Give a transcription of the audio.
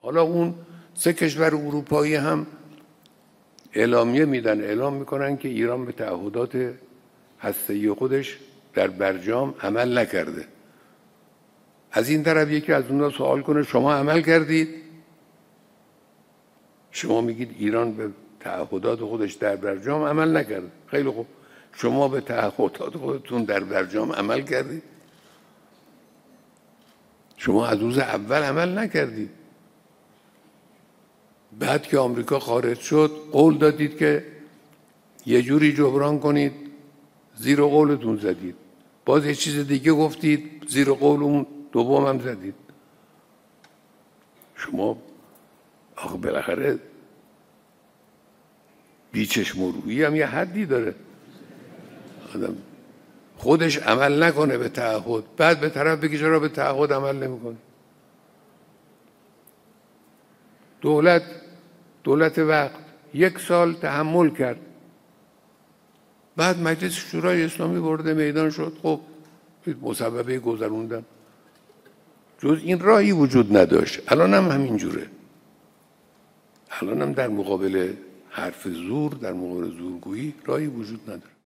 حالا اون 3 کشور اروپایی هم اعلامیه میدن، اعلام میکنن که ایران به تعهدات هسته‌ای خودش در برجام عمل نکرده. از این طرف یکی از اونها سوال کنه شما عمل کردید؟ شما میگید ایران به تعهدات خودش در برجام عمل نکرده. خیلی خوب، شما به تعهدات خودتون در برجام عمل کردید؟ شما از روز اول عمل نکردید. بعد که آمریکا خارج شد قول دادید که یه جوری جبران کنید، زیر قولتون زدید. باز یه چیز دیگه گفتید، زیر قول اون دوم هم زدید. شما آخه بالاخره بیچشم و رویی هم یه حدی داره. آدم خودش عمل نکنه به تعهد، بعد به طرف بگی چرا به تعهد عمل نمیکنه. دولت وقت 1 سال تحمل کرد، بعد مجلس شورای اسلامی وارد میدان شد. خب مسببه گذروندن، جز این راهی وجود نداشت. الان هم همین جوره. الان هم در مقابل حرف زور، در مقابل زورگویی راهی وجود نداره.